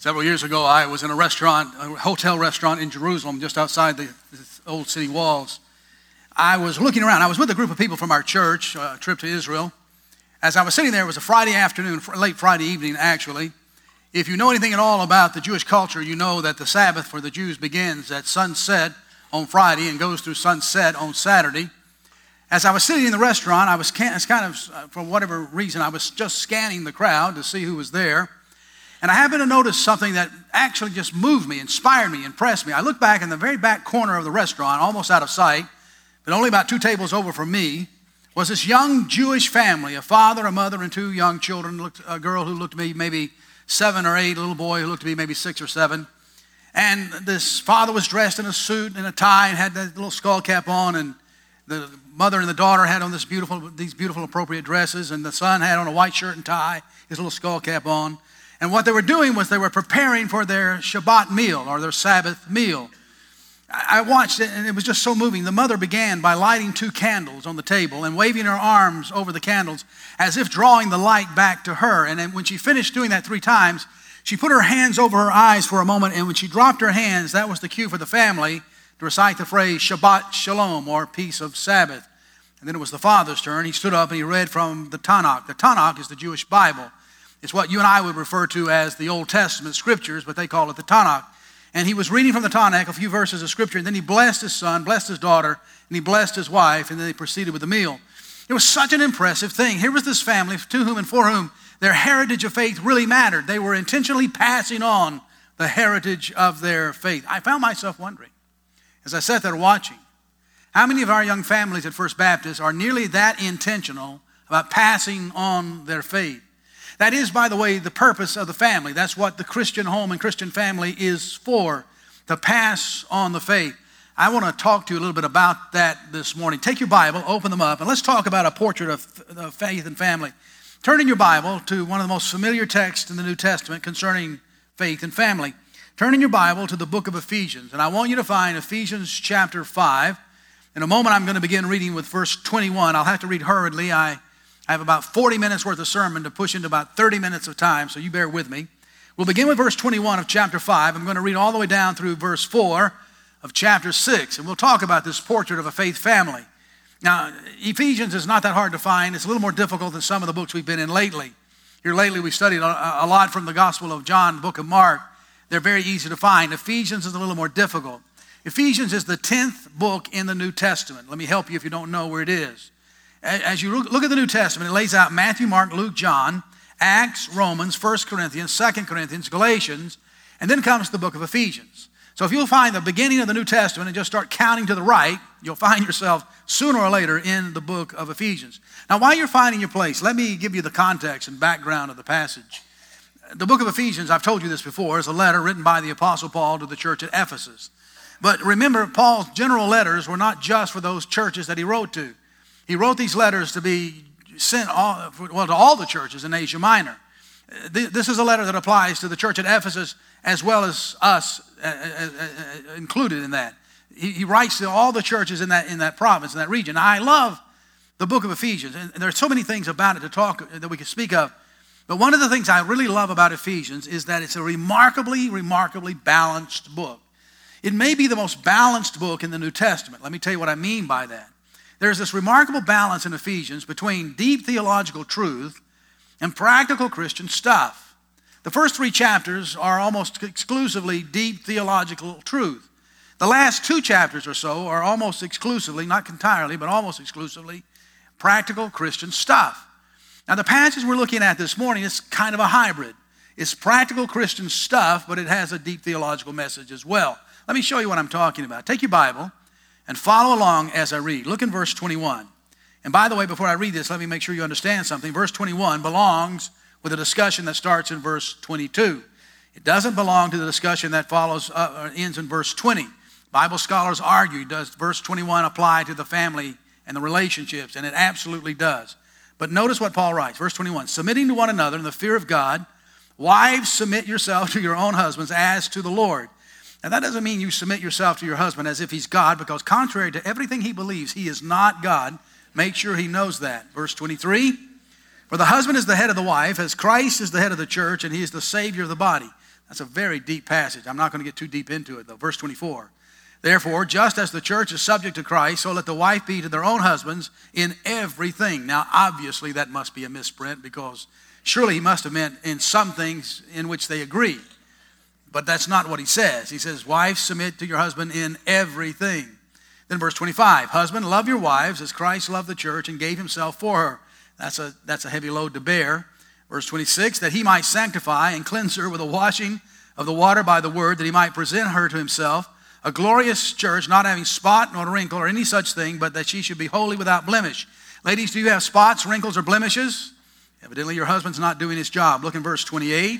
Several years ago, I was in a hotel restaurant in Jerusalem, just outside the old city walls. I was looking around. I was with a group of people from our church, a trip to Israel. As I was sitting there, it was a Friday afternoon, late Friday evening, actually. If you know anything at all about the Jewish culture, you know that the Sabbath for the Jews begins at sunset on Friday and goes through sunset on Saturday. As I was sitting in the restaurant, I was for whatever reason, I was just scanning the crowd to see who was there. And I happened to notice something that actually just moved me, inspired me, impressed me. I looked back in the very back corner of the restaurant, almost out of sight, but only about 2 tables over from me, was this young Jewish family, a father, a mother, and 2 young children, a girl who looked to be maybe 7 or 8, a little boy who looked to be maybe 6 or 7. And this father was dressed in a suit and a tie and had that little skull cap on, and the mother and the daughter had on these beautiful appropriate dresses, and the son had on a white shirt and tie, his little skull cap on. And what they were doing was they were preparing for their Shabbat meal or their Sabbath meal. I watched it, and it was just so moving. The mother began by lighting 2 candles on the table and waving her arms over the candles as if drawing the light back to her. And then when she finished doing that 3 times, she put her hands over her eyes for a moment, and when she dropped her hands, that was the cue for the family to recite the phrase Shabbat Shalom, or peace of Sabbath. And then it was the father's turn. He stood up and he read from the Tanakh. The Tanakh is the Jewish Bible. It's what you and I would refer to as the Old Testament scriptures, but they call it the Tanakh. And he was reading from the Tanakh a few verses of scripture, and then he blessed his son, blessed his daughter, and he blessed his wife, and then they proceeded with the meal. It was such an impressive thing. Here was this family to whom and for whom their heritage of faith really mattered. They were intentionally passing on the heritage of their faith. I found myself wondering, as I sat there watching, how many of our young families at First Baptist are nearly that intentional about passing on their faith? That is, by the way, the purpose of the family. That's what the Christian home and Christian family is for, to pass on the faith. I want to talk to you a little bit about that this morning. Take your Bible, open them up, and let's talk about a portrait of faith and family. Turn in your Bible to one of the most familiar texts in the New Testament concerning faith and family. Turn in your Bible to the book of Ephesians, and I want you to find Ephesians chapter 5. In a moment, I'm going to begin reading with verse 21. I'll have to read hurriedly. I have about 40 minutes worth of sermon to push into about 30 minutes of time, so you bear with me. We'll begin with verse 21 of chapter 5. I'm going to read all the way down through verse 4 of chapter 6, and we'll talk about this portrait of a faith family. Now, Ephesians is not that hard to find. It's a little more difficult than some of the books we've been in lately. Here lately, we studied a lot from the Gospel of John, the book of Mark. They're very easy to find. Ephesians is a little more difficult. Ephesians is the 10th book in the New Testament. Let me help you if you don't know where it is. As you look at the New Testament, it lays out Matthew, Mark, Luke, John, Acts, Romans, 1 Corinthians, 2 Corinthians, Galatians, and then comes the book of Ephesians. So if you'll find the beginning of the New Testament and just start counting to the right, you'll find yourself sooner or later in the book of Ephesians. Now, while you're finding your place, let me give you the context and background of the passage. The book of Ephesians, I've told you this before, is a letter written by the Apostle Paul to the church at Ephesus. But remember, Paul's general letters were not just for those churches that he wrote to. He wrote these letters to be sent to all the churches in Asia Minor. This is a letter that applies to the church at Ephesus as well as us included in that. He writes to all the churches in that province, in that region. Now, I love the book of Ephesians, and there are so many things about it that we can speak of. But one of the things I really love about Ephesians is that it's a remarkably, remarkably balanced book. It may be the most balanced book in the New Testament. Let me tell you what I mean by that. There's this remarkable balance in Ephesians between deep theological truth and practical Christian stuff. The first 3 chapters are almost exclusively deep theological truth. The last 2 chapters or so are almost exclusively, not entirely, but almost exclusively, practical Christian stuff. Now, the passage we're looking at this morning is kind of a hybrid. It's practical Christian stuff, but it has a deep theological message as well. Let me show you what I'm talking about. Take your Bible and follow along as I read. Look in verse 21. And by the way, before I read this, let me make sure you understand something. Verse 21 belongs with a discussion that starts in verse 22. It doesn't belong to the discussion that ends in verse 20. Bible scholars argue, does verse 21 apply to the family and the relationships? And it absolutely does. But notice what Paul writes. Verse 21, submitting to one another in the fear of God, wives, submit yourself to your own husbands as to the Lord. Now, that doesn't mean you submit yourself to your husband as if he's God, because contrary to everything he believes, he is not God. Make sure he knows that. Verse 23, for the husband is the head of the wife, as Christ is the head of the church, and he is the Savior of the body. That's a very deep passage. I'm not going to get too deep into it, though. Verse 24. Therefore, just as the church is subject to Christ, so let the wife be to their own husbands in everything. Now, obviously, that must be a misprint, because surely he must have meant in some things in which they agree. But that's not what he says. He says, wives, submit to your husband in everything. Then verse 25, husband, love your wives as Christ loved the church and gave himself for her. That's a heavy load to bear. Verse 26, that he might sanctify and cleanse her with the washing of the water by the word, that he might present her to himself, a glorious church, not having spot nor wrinkle or any such thing, but that she should be holy without blemish. Ladies, do you have spots, wrinkles, or blemishes? Evidently, your husband's not doing his job. Look in verse 28.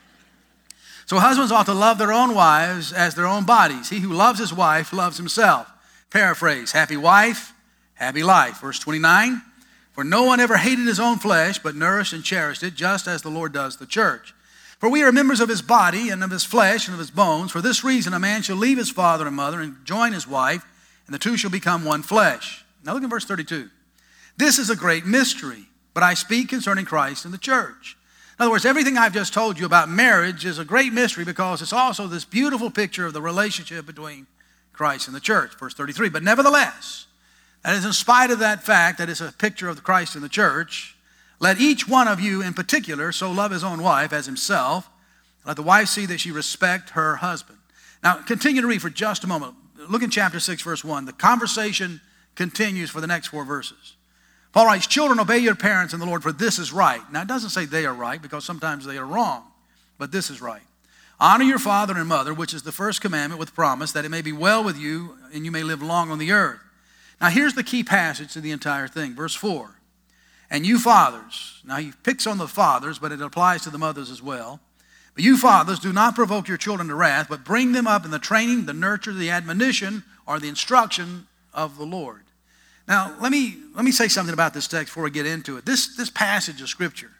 So husbands ought to love their own wives as their own bodies. He who loves his wife loves himself. Paraphrase, happy wife, happy life. Verse 29, for no one ever hated his own flesh, but nourished and cherished it, just as the Lord does the church. For we are members of his body and of his flesh and of his bones. For this reason a man shall leave his father and mother and join his wife, and the two shall become one flesh. Now look at verse 32. This is a great mystery, but I speak concerning Christ and the church. In other words, everything I've just told you about marriage is a great mystery, because it's also this beautiful picture of the relationship between Christ and the church. Verse 33, but nevertheless, that is in spite of that fact that it's a picture of the Christ and the church, let each one of you in particular so love his own wife as himself. Let the wife see that she respect her husband. Now, continue to read for just a moment. Look in chapter 6, verse 1. The conversation continues for the next 4 verses. Paul writes, children, obey your parents in the Lord, for this is right. Now, it doesn't say they are right, because sometimes they are wrong, but this is right. Honor your father and mother, which is the first commandment with promise, that it may be well with you and you may live long on the earth. Now, here's the key passage to the entire thing. Verse 4. And you fathers, now he picks on the fathers, but it applies to the mothers as well. But you fathers, do not provoke your children to wrath, but bring them up in the training, the nurture, the admonition, or the instruction of the Lord. Now, let me say something about this text before we get into it. This passage of Scripture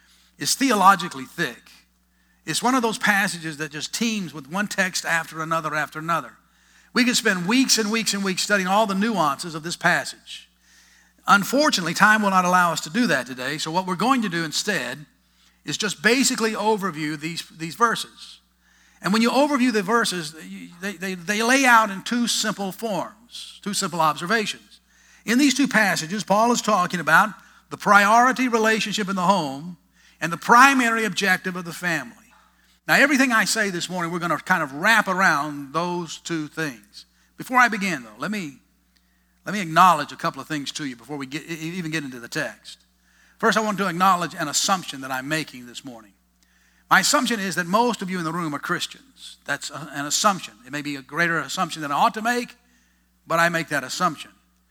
is theologically thick. It's one of those passages that just teems with one text after another after another. We could spend weeks and weeks and weeks studying all the nuances of this passage. Unfortunately, time will not allow us to do that today, so what we're going to do instead is just basically overview these verses. And when you overview the verses, they lay out in 2 simple forms, 2 simple observations. In these 2 passages, Paul is talking about the priority relationship in the home and the primary objective of the family. Now, everything I say this morning, we're going to kind of wrap around those 2 things. Before I begin, though, let me acknowledge a couple of things to you before we even get into the text. First, I want to acknowledge an assumption that I'm making this morning. My assumption is that most of you in the room are Christians. That's an assumption. It may be a greater assumption than I ought to make, but I make that assumption.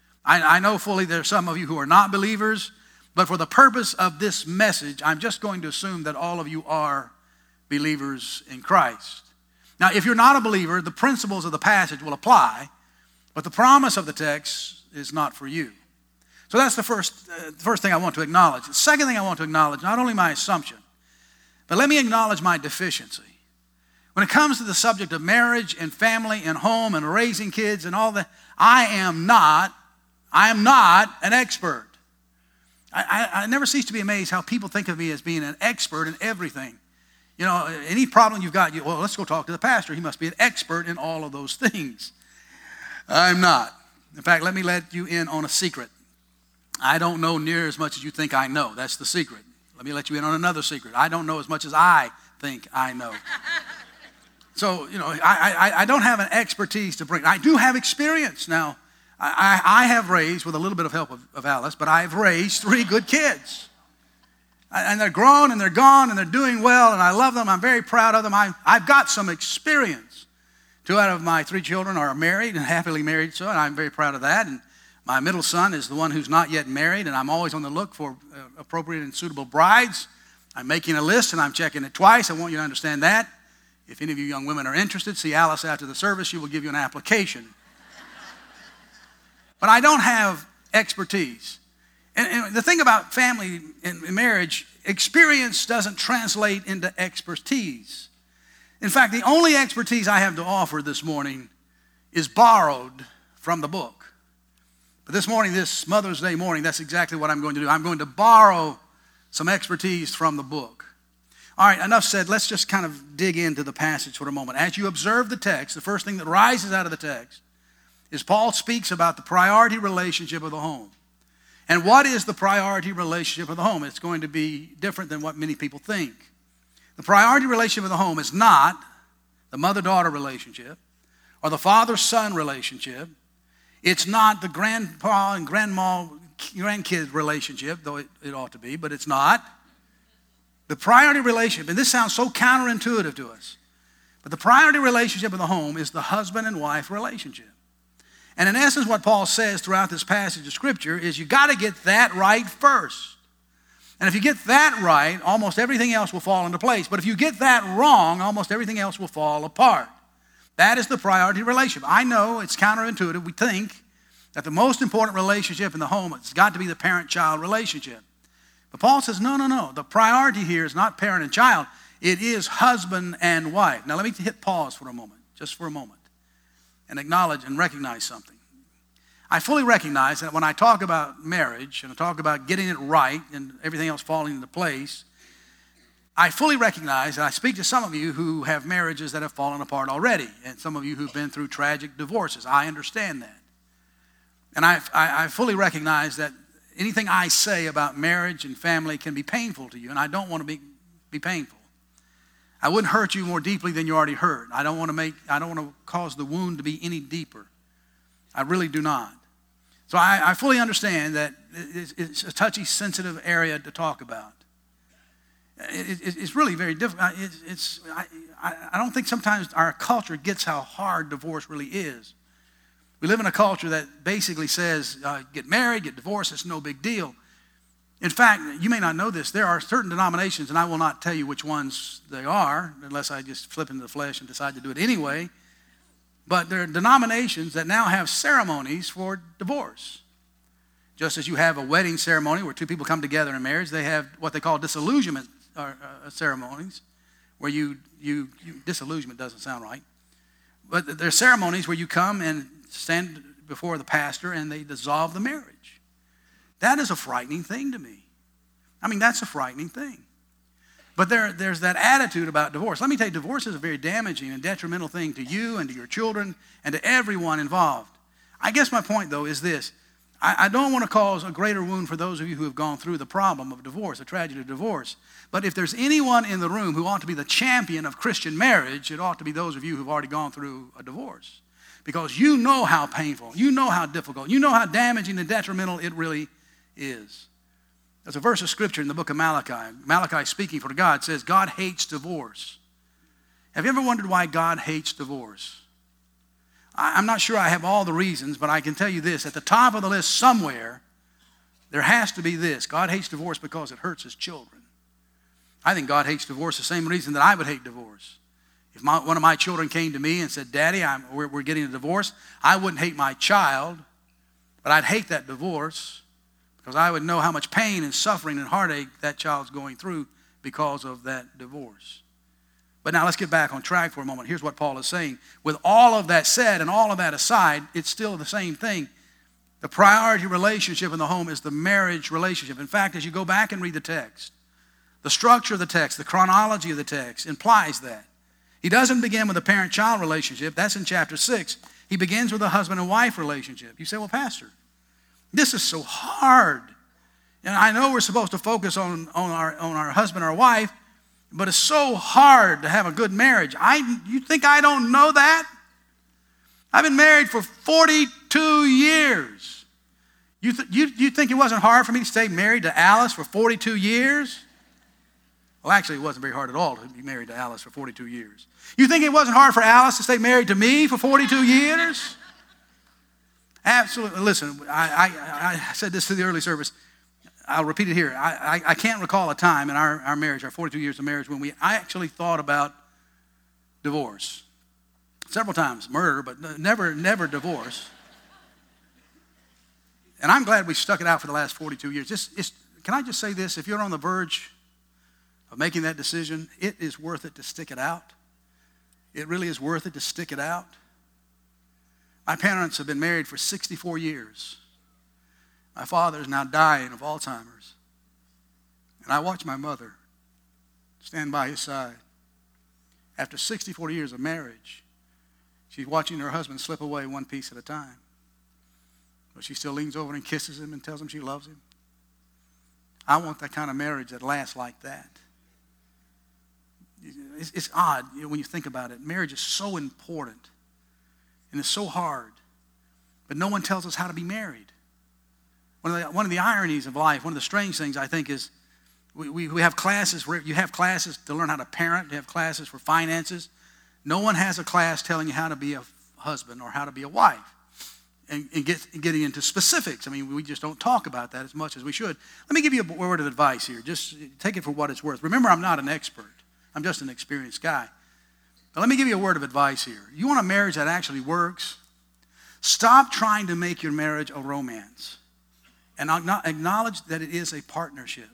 I know fully there are some of you who are not believers, but for the purpose of this message, I'm just going to assume that all of you are believers in Christ. Now, if you're not a believer, the principles of the passage will apply, but the promise of the text is not for you. So that's the first thing I want to acknowledge. The second thing I want to acknowledge, not only my assumption, but let me acknowledge my deficiency. When it comes to the subject of marriage and family and home and raising kids and all that, I am not an expert. I never cease to be amazed how people think of me as being an expert in everything. You know, any problem you've got, well, let's go talk to the pastor. He must be an expert in all of those things. I'm not. In fact, let me let you in on a secret. I don't know near as much as you think I know. That's the secret. Let me let you in on another secret. I don't know as much as I think I know. So, you know, I don't have an expertise to bring. I do have experience. Now, I have raised, with a little bit of help of Alice, but I've raised 3 good kids. And they're grown and they're gone and they're doing well and I love them. I'm very proud of them. I've got some experience. 2 out of my 3 children are married and happily married, so and I'm very proud of that. And my middle son is the one who's not yet married, and I'm always on the look for appropriate and suitable brides. I'm making a list and I'm checking it twice. I want you to understand that. If any of you young women are interested, see Alice after the service. She will give you an application. But I don't have expertise. And the thing about family and marriage, experience doesn't translate into expertise. In fact, the only expertise I have to offer this morning is borrowed from the book. But this morning, this Mother's Day morning, that's exactly what I'm going to do. I'm going to borrow some expertise from the book. All right, enough said. Let's just kind of dig into the passage for a moment. As you observe the text, the first thing that rises out of the text is Paul speaks about the priority relationship of the home. And what is the priority relationship of the home? It's going to be different than what many people think. The priority relationship of the home is not the mother-daughter relationship or the father-son relationship. It's not the grandpa and grandma grandkid relationship, though it ought to be, but it's not. The priority relationship, and this sounds so counterintuitive to us, but the priority relationship of the home is the husband and wife relationship. And in essence, what Paul says throughout this passage of Scripture is you got to get that right first. And if you get that right, almost everything else will fall into place. But if you get that wrong, almost everything else will fall apart. That is the priority relationship. I know it's counterintuitive. We think that the most important relationship in the home has got to be the parent-child relationship. But Paul says, no. The priority here is not parent and child. It is husband and wife. Now let me hit pause for a moment, just for a moment, and acknowledge and recognize something. I fully recognize that when I talk about marriage and I talk about getting it right and everything else falling into place, I fully recognize that I speak to some of you who have marriages that have fallen apart already, and some of you who've been through tragic divorces. I understand that. And I fully recognize that anything I say about marriage and family can be painful to you, and I don't want to be painful. I wouldn't hurt you more deeply than you already hurt. I don't want to cause the wound to be any deeper. I really do not. So I fully understand that it's a touchy, sensitive area to talk about. It's really very difficult. I don't think sometimes our culture gets how hard divorce really is. We live in a culture that basically says, get married, get divorced, it's no big deal. In fact, you may not know this, there are certain denominations, and I will not tell you which ones they are, unless I just flip into the flesh and decide to do it anyway. But there are denominations that now have ceremonies for divorce. Just as you have a wedding ceremony where two people come together in marriage, they have what they call disillusionment ceremonies, where disillusionment doesn't sound right. But there are ceremonies where you come and stand before the pastor and they dissolve the marriage. That is a frightening thing to me. I mean, that's a frightening thing. But there's that attitude about divorce. Let me tell you, divorce is a very damaging and detrimental thing to you and to your children and to everyone involved. I guess my point, though, is this. I don't want to cause a greater wound for those of you who have gone through the problem of divorce, the tragedy of divorce. But if there's anyone in the room who ought to be the champion of Christian marriage, it ought to be those of you who've already gone through a divorce. Because you know how painful, you know how difficult, you know how damaging and detrimental it really is. There's a verse of Scripture in the book of Malachi. Malachi, speaking for God, says, God hates divorce. Have you ever wondered why God hates divorce? I'm not sure I have all the reasons, but I can tell you this. At the top of the list somewhere, there has to be this. God hates divorce because it hurts his children. I think God hates divorce the same reason that I would hate divorce. If one of my children came to me and said, Daddy, we're getting a divorce, I wouldn't hate my child, but I'd hate that divorce because I would know how much pain and suffering and heartache that child's going through because of that divorce. But now let's get back on track for a moment. Here's what Paul is saying. With all of that said and all of that aside, it's still the same thing. The priority relationship in the home is the marriage relationship. In fact, as you go back and read the text, the structure of the text, the chronology of the text implies that. He doesn't begin with a parent-child relationship. That's in chapter 6. He begins with a husband and wife relationship. You say, well, Pastor, this is so hard. And I know we're supposed to focus on our husband or wife, but it's so hard to have a good marriage. You think I don't know that? I've been married for 42 years. You think it wasn't hard for me to stay married to Alice for 42 years? Well, actually, it wasn't very hard at all to be married to Alice for 42 years. You think it wasn't hard for Alice to stay married to me for 42 years? Absolutely. Listen, I said this to the early service. I'll repeat it here. I can't recall a time in our marriage, our 42 years of marriage, when I actually thought about divorce. Several times, murder, but never divorce. And I'm glad we stuck it out for the last 42 years. Can I just say this? If you're on the verge of making that decision, it is worth it to stick it out. It really is worth it to stick it out. My parents have been married for 64 years. My father is now dying of Alzheimer's. And I watched my mother stand by his side. After 64 years of marriage, she's watching her husband slip away one piece at a time. But she still leans over and kisses him and tells him she loves him. I want that kind of marriage that lasts like that. It's odd, when you think about it. Marriage is so important, and it's so hard. But no one tells us how to be married. One of the ironies of life, one of the strange things, I think, is we have classes where you have classes to learn how to parent. You have classes for finances. No one has a class telling you how to be a husband or how to be a wife and getting into specifics. I mean, we just don't talk about that as much as we should. Let me give you a word of advice here. Just take it for what it's worth. Remember, I'm not an expert. I'm just an experienced guy. But let me give you a word of advice here. You want a marriage that actually works? Stop trying to make your marriage a romance and acknowledge that it is a partnership.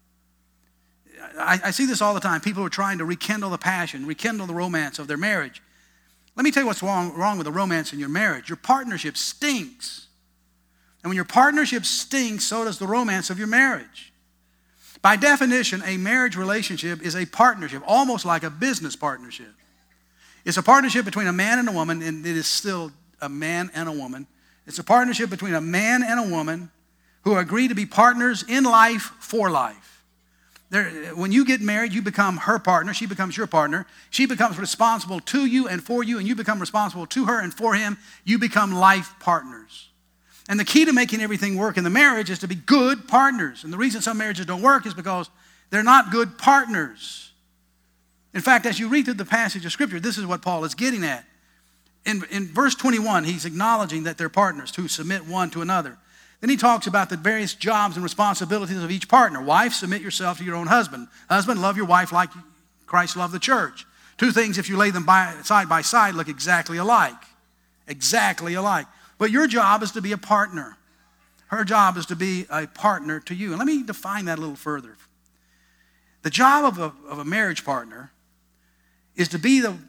I see this all the time. People are trying to rekindle the passion, rekindle the romance of their marriage. Let me tell you what's wrong with the romance in your marriage. Your partnership stinks. And when your partnership stinks, so does the romance of your marriage. By definition, a marriage relationship is a partnership, almost like a business partnership. It's a partnership between a man and a woman, and it is still a man and a woman. It's a partnership between a man and a woman who agree to be partners in life for life. When you get married, you become her partner. She becomes your partner. She becomes responsible to you and for you, and you become responsible to her and for him. You become life partners. And the key to making everything work in the marriage is to be good partners. And the reason some marriages don't work is because they're not good partners. In fact, as you read through the passage of Scripture, this is what Paul is getting at. In verse 21, he's acknowledging that they're partners to submit one to another. Then he talks about the various jobs and responsibilities of each partner. Wife, submit yourself to your own husband. Husband, love your wife like Christ loved the church. Two things, if you lay them side by side, look exactly alike. Exactly alike. But your job is to be a partner. Her job is to be a partner to you. And let me define that a little further. The job of a marriage partner is to be the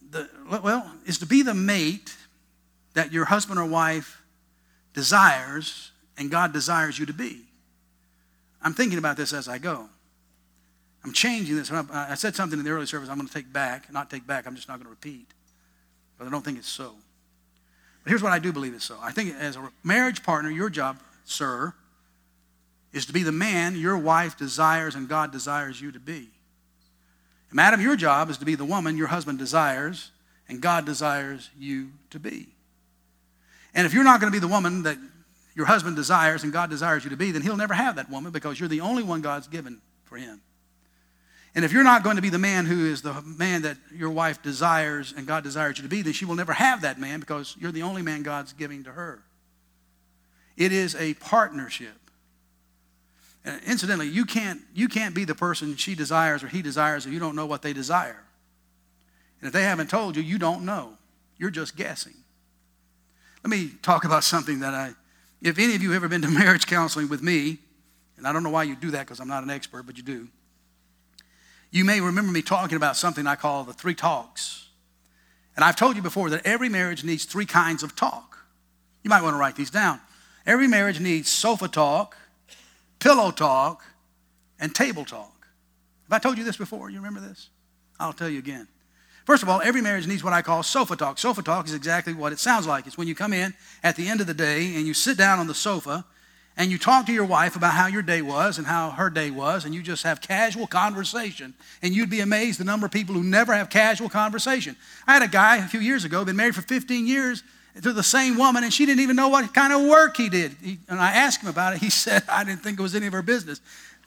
mate that your husband or wife desires and God desires you to be. I'm thinking about this as I go. I'm changing this. I said something in the early service I'm going to take back. Not take back, I'm just not going to repeat. But I don't think it's so. But here's what I do believe is so. I think as a marriage partner, your job, sir, is to be the man your wife desires and God desires you to be. And madam, your job is to be the woman your husband desires and God desires you to be. And if you're not going to be the woman that your husband desires and God desires you to be, then he'll never have that woman because you're the only one God's given for him. And if you're not going to be the man who is the man that your wife desires and God desires you to be, then she will never have that man because you're the only man God's giving to her. It is a partnership. And incidentally, you can't be the person she desires or he desires if you don't know what they desire. And if they haven't told you, you don't know. You're just guessing. Let me talk about something that if any of you have ever been to marriage counseling with me, and I don't know why you do that because I'm not an expert, but you do. You may remember me talking about something I call the 3 talks. And I've told you before that every marriage needs 3 kinds of talk. You might want to write these down. Every marriage needs sofa talk, pillow talk, and table talk. Have I told you this before? You remember this? I'll tell you again. First of all, every marriage needs what I call sofa talk. Sofa talk is exactly what it sounds like. It's when you come in at the end of the day and you sit down on the sofa and you talk to your wife about how your day was and how her day was, and you just have casual conversation. And you'd be amazed the number of people who never have casual conversation. I had a guy a few years ago, been married for 15 years to the same woman, and she didn't even know what kind of work he did. And I asked him about it. He said, I didn't think it was any of her business.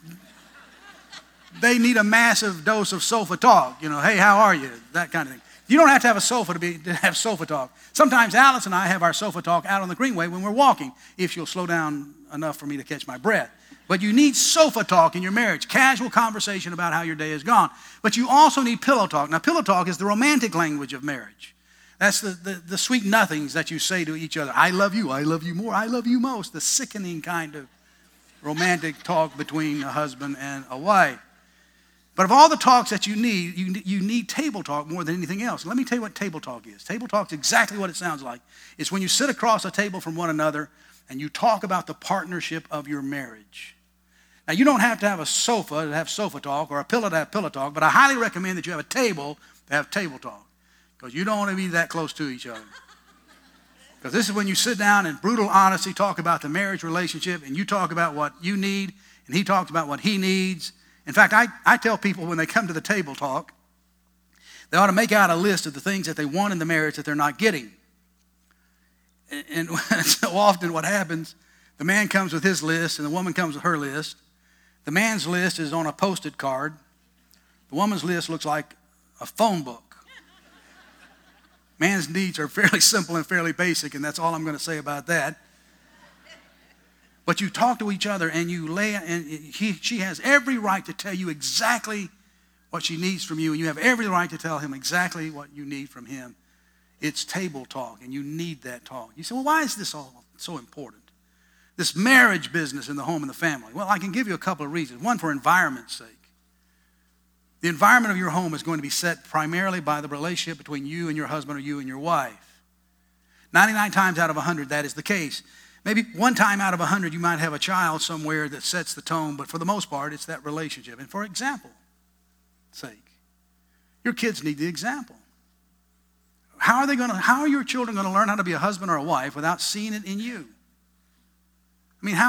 They need a massive dose of sofa talk. Hey, how are you? That kind of thing. You don't have to have a sofa to have sofa talk. Sometimes Alice and I have our sofa talk out on the Greenway when we're walking, if you'll slow down enough for me to catch my breath. But you need sofa talk in your marriage, casual conversation about how your day has gone. But you also need pillow talk. Now, pillow talk is the romantic language of marriage. That's the sweet nothings that you say to each other. I love you more, I love you most. The sickening kind of romantic talk between a husband and a wife. But of all the talks that you need table talk more than anything else. Let me tell you what table talk is. Table talk is exactly what it sounds like. It's when you sit across a table from one another and you talk about the partnership of your marriage. Now, you don't have to have a sofa to have sofa talk or a pillow to have pillow talk, but I highly recommend that you have a table to have table talk, because you don't want to be that close to each other. Because this is when you sit down in brutal honesty, talk about the marriage relationship, and you talk about what you need, and he talks about what he needs. In fact, I tell people when they come to the table talk, they ought to make out a list of the things that they want in the marriage that they're not getting. And so often what happens, the man comes with his list and the woman comes with her list. The man's list is on a Post-it card. The woman's list looks like a phone book. Man's needs are fairly simple and fairly basic, and that's all I'm going to say about that. But you talk to each other, and you lay, and she has every right to tell you exactly what she needs from you, and you have every right to tell him exactly what you need from him. It's table talk, and you need that talk. You say, well, why is this all so important? This marriage business in the home and the family. Well, I can give you a couple of reasons. One, for environment's sake. The environment of your home is going to be set primarily by the relationship between you and your husband or you and your wife. 99 times out of 100, that is the case. Maybe one time out of 100, you might have a child somewhere that sets the tone, but for the most part, it's that relationship. And for example's sake, your kids need the example. How are your children going to learn how to be a husband or a wife without seeing it in you? I mean,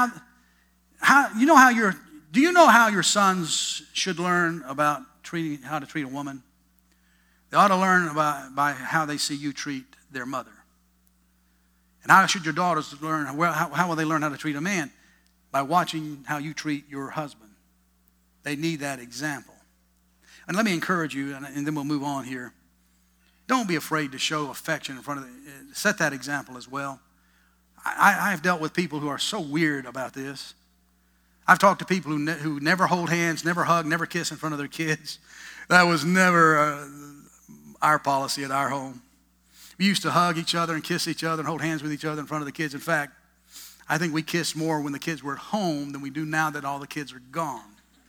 do you know how your sons should learn about how to treat a woman? They ought to learn by how they see you treat their mother. And how should your daughters learn, how will they learn how to treat a man? By watching how you treat your husband. They need that example. And let me encourage you, and then we'll move on here. Don't be afraid to show affection in front of set that example as well. I've dealt with people who are so weird about this. I've talked to people who never hold hands, never hug, never kiss in front of their kids. That was never our policy at our home. We used to hug each other and kiss each other and hold hands with each other in front of the kids. In fact, I think we kissed more when the kids were at home than we do now that all the kids are gone.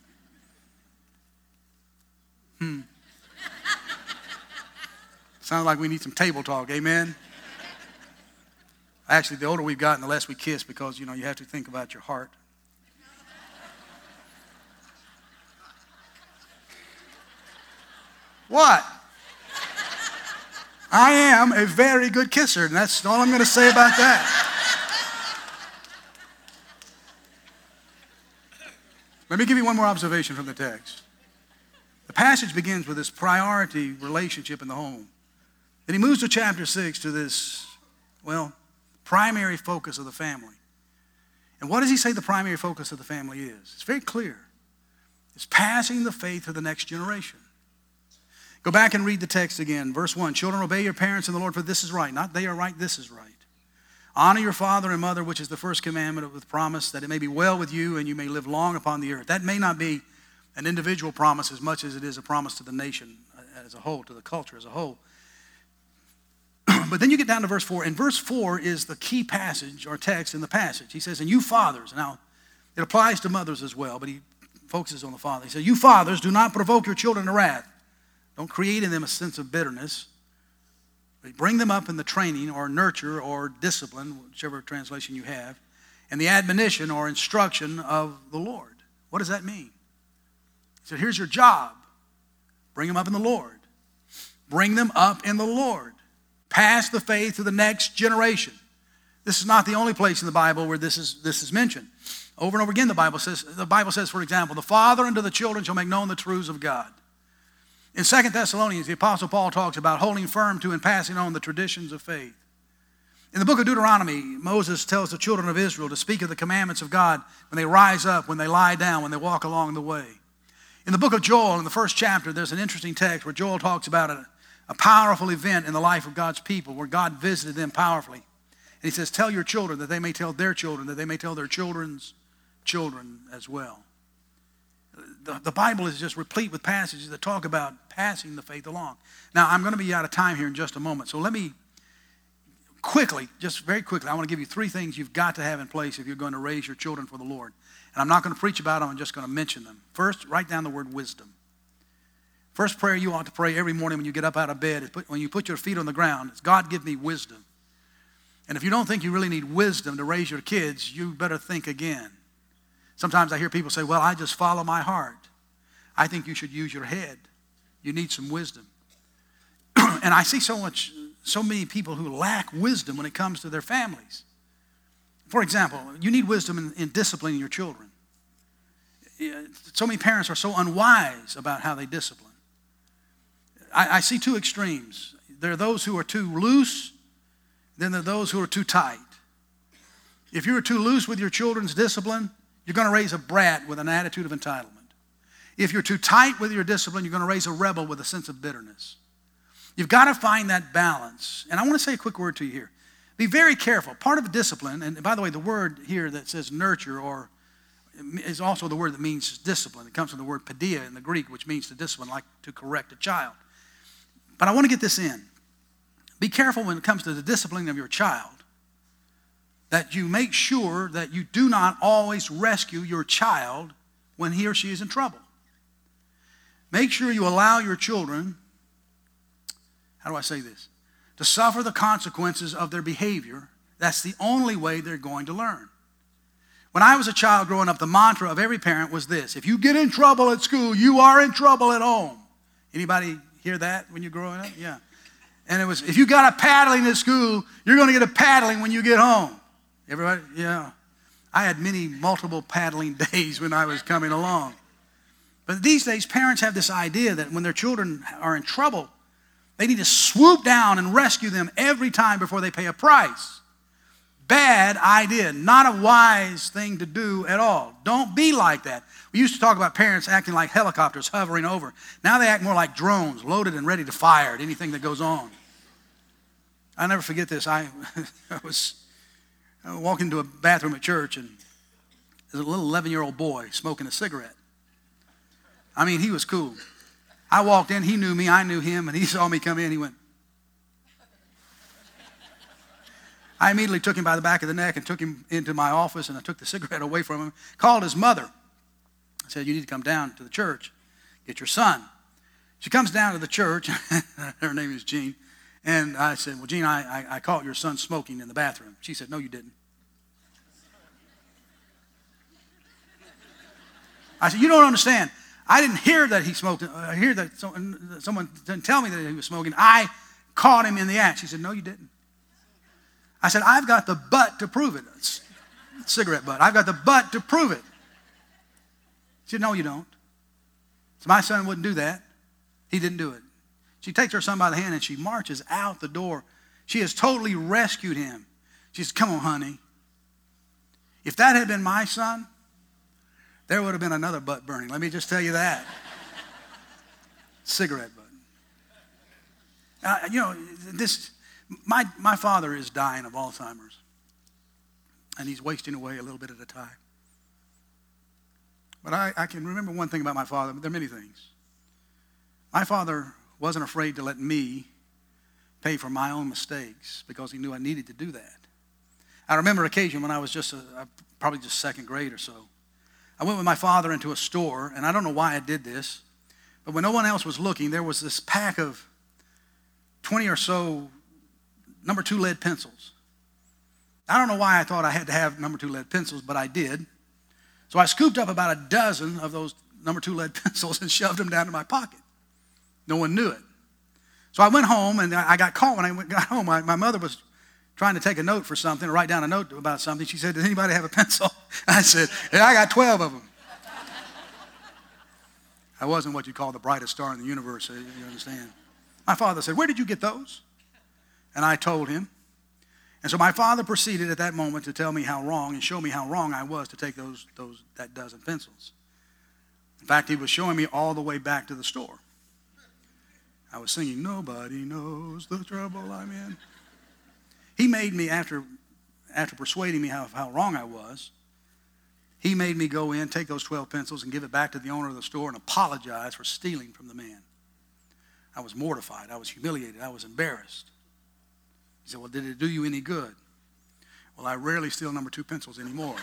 Sounds like we need some table talk, amen? Actually, the older we've gotten, the less we kiss, because, you have to think about your heart. What? I am a very good kisser, and that's all I'm going to say about that. Let me give you one more observation from the text. The passage begins with this priority relationship in the home. Then he moves to chapter 6 to this, primary focus of the family. And what does he say the primary focus of the family is? It's very clear. It's passing the faith to the next generation. Go back and read the text again. Verse 1, children, obey your parents in the Lord, for this is right. Not they are right, this is right. Honor your father and mother, which is the first commandment with promise, that it may be well with you and you may live long upon the earth. That may not be an individual promise as much as it is a promise to the nation as a whole, to the culture as a whole. But then you get down to verse 4, and verse 4 is the key passage or text in the passage. He says, and you fathers, now it applies to mothers as well, but he focuses on the father. He says, you fathers, do not provoke your children to wrath. Don't create in them a sense of bitterness. But bring them up in the training or nurture or discipline, whichever translation you have, and the admonition or instruction of the Lord. What does that mean? He said, here's your job. Bring them up in the Lord. Bring them up in the Lord. Pass the faith to the next generation. This is not the only place in the Bible where this is mentioned. Over and over again, the Bible says, for example, the father unto the children shall make known the truths of God. In 2 Thessalonians, the Apostle Paul talks about holding firm to and passing on the traditions of faith. In the book of Deuteronomy, Moses tells the children of Israel to speak of the commandments of God when they rise up, when they lie down, when they walk along the way. In the book of Joel, in the first chapter, there's an interesting text where Joel talks about a powerful event in the life of God's people where God visited them powerfully. And he says, tell your children that they may tell their children, that they may tell their children's children as well. The Bible is just replete with passages that talk about passing the faith along. Now, I'm going to be out of time here in just a moment, so let me quickly, just very quickly, I want to give you 3 things you've got to have in place if you're going to raise your children for the Lord. And I'm not going to preach about them, I'm just going to mention them. First, write down the word wisdom. First prayer you ought to pray every morning when you get up out of bed, is when you put your feet on the ground, is God give me wisdom. And if you don't think you really need wisdom to raise your kids, you better think again. Sometimes I hear people say, well, I just follow my heart. I think you should use your head. You need some wisdom. And I see so many people who lack wisdom when it comes to their families. For example, you need wisdom in disciplining your children. So many parents are so unwise about how they discipline. I see two extremes. There are those who are too loose, then there are those who are too tight. If you're too loose with your children's discipline, you're going to raise a brat with an attitude of entitlement. If you're too tight with your discipline, you're going to raise a rebel with a sense of bitterness. You've got to find that balance. And I want to say a quick word to you here. Be very careful. Part of discipline, and by the way, the word here that says nurture or is also the word that means discipline. It comes from the word paideia in the Greek, which means to discipline, like to correct a child. But I want to get this in. Be careful when it comes to the disciplining of your child that you make sure that you do not always rescue your child when he or she is in trouble. Make sure you allow your children, how do I say this, to suffer the consequences of their behavior. That's the only way they're going to learn. When I was a child growing up, the mantra of every parent was this: if you get in trouble at school, you are in trouble at home. Anybody hear that when you're growing up? Yeah. And it was, if you got a paddling at school, you're going to get a paddling when you get home. Everybody? Yeah. I had multiple paddling days when I was coming along. But these days, parents have this idea that when their children are in trouble, they need to swoop down and rescue them every time before they pay a price. Bad idea. Not a wise thing to do at all. Don't be like that. We used to talk about parents acting like helicopters hovering over. Now they act more like drones, loaded and ready to fire at anything that goes on. I'll never forget this. I was walking into a bathroom at church, and there's a little 11-year-old boy smoking a cigarette. I mean, he was cool. I walked in, he knew me, I knew him, and he saw me come in, he went. I immediately took him by the back of the neck and took him into my office, and I took the cigarette away from him, called his mother. I said, you need to come down to the church, get your son. She comes down to the church, her name is Jean, and I said, well, Jean, I caught your son smoking in the bathroom. She said, no, you didn't. I said, you don't understand. I didn't hear that he smoked. I hear that someone didn't tell me that he was smoking. I caught him in the act. She said, no, you didn't. I said, I've got the butt to prove it. Cigarette butt. I've got the butt to prove it. She said, no, you don't. So my son wouldn't do that. He didn't do it. She takes her son by the hand and she marches out the door. She has totally rescued him. She says, come on, honey. If that had been my son, there would have been another butt burning. Let me just tell you that. Cigarette butt. My father is dying of Alzheimer's. And he's wasting away a little bit at a time. But I can remember one thing about my father. There are many things. My father wasn't afraid to let me pay for my own mistakes because he knew I needed to do that. I remember an occasion when I was probably just second grade or so. I went with my father into a store, and I don't know why I did this, but when no one else was looking, there was this pack of 20 or so number 2 lead pencils. I don't know why I thought I had to have number 2 lead pencils, but I did. So I scooped up about a dozen of those number 2 lead pencils and shoved them down in my pocket. No one knew it. So I went home, and I got caught when I got home. My mother was trying to take a note for something, or write down a note about something. She said, does anybody have a pencil? I said, yeah, I got 12 of them. I wasn't what you call the brightest star in the universe, you understand. My father said, where did you get those? And I told him. And so my father proceeded at that moment to tell me how wrong and show me how wrong I was to take that dozen pencils. In fact, he was showing me all the way back to the store. I was singing, nobody knows the trouble I'm in. He made me, after persuading me how wrong I was, he made me go in, take those 12 pencils, and give it back to the owner of the store and apologize for stealing from the man. I was mortified. I was humiliated. I was embarrassed. He said, well, did it do you any good? Well, I rarely steal number 2 pencils anymore.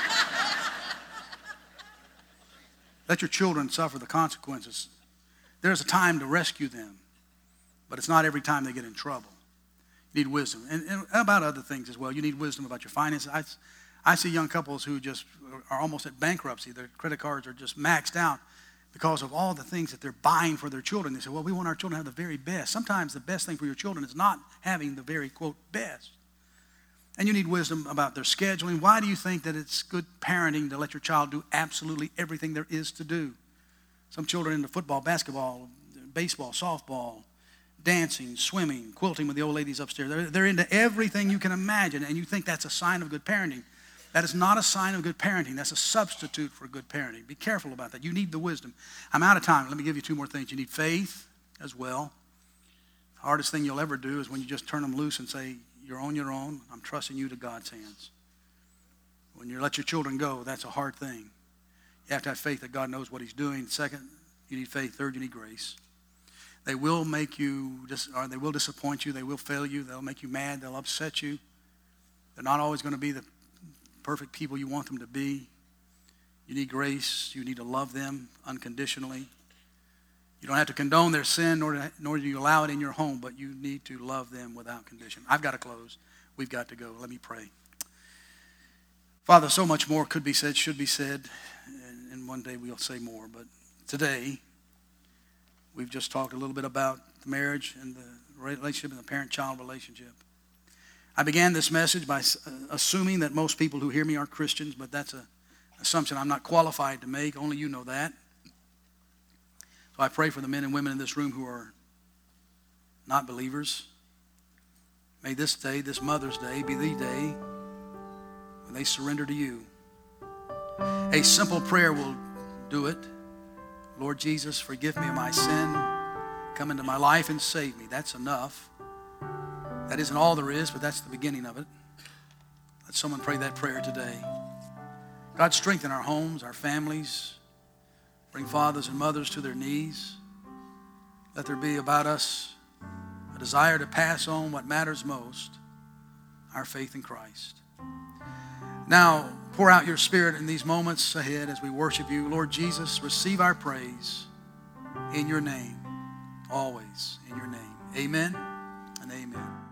Let your children suffer the consequences. There's a time to rescue them, but it's not every time they get in trouble. You need wisdom. And about other things as well. You need wisdom about your finances. I see young couples who just are almost at bankruptcy. Their credit cards are just maxed out because of all the things that they're buying for their children. They say, well, we want our children to have the very best. Sometimes the best thing for your children is not having the very, quote, best. And you need wisdom about their scheduling. Why do you think that it's good parenting to let your child do absolutely everything there is to do? Some children into football, basketball, baseball, softball, dancing, swimming, quilting with the old ladies upstairs. They're into everything you can imagine, and you think that's a sign of good parenting. That is not a sign of good parenting. That's a substitute for good parenting. Be careful about that. You need the wisdom. I'm out of time. Let me give you two more things. You need faith as well. The hardest thing you'll ever do is when you just turn them loose and say, you're on your own. I'm trusting you to God's hands. When you let your children go, that's a hard thing. You have to have faith that God knows what he's doing. Second, you need faith. Third, you need grace. They will make you, or they will disappoint you. They will fail you. They'll make you mad. They'll upset you. They're not always going to be the perfect people you want them to be. You need grace. You need to love them unconditionally. You don't have to condone their sin, nor do you allow it in your home, but you need to love them without condition. I've got to close. We've got to go. Let me pray. Father, so much more could be said, should be said, and one day we'll say more. But today, we've just talked a little bit about the marriage and the relationship and the parent-child relationship. I began this message by assuming that most people who hear me are Christians, but that's an assumption I'm not qualified to make. Only you know that. So I pray for the men and women in this room who are not believers. May this day, this Mother's Day, be the day when they surrender to you. A simple prayer will do it. Lord Jesus, forgive me of my sin. Come into my life and save me. That's enough. That isn't all there is, but that's the beginning of it. Let someone pray that prayer today. God, strengthen our homes, our families. Bring fathers and mothers to their knees. Let there be about us a desire to pass on what matters most, our faith in Christ. Now, pour out your Spirit in these moments ahead as we worship you. Lord Jesus, receive our praise in your name, always in your name. Amen and amen.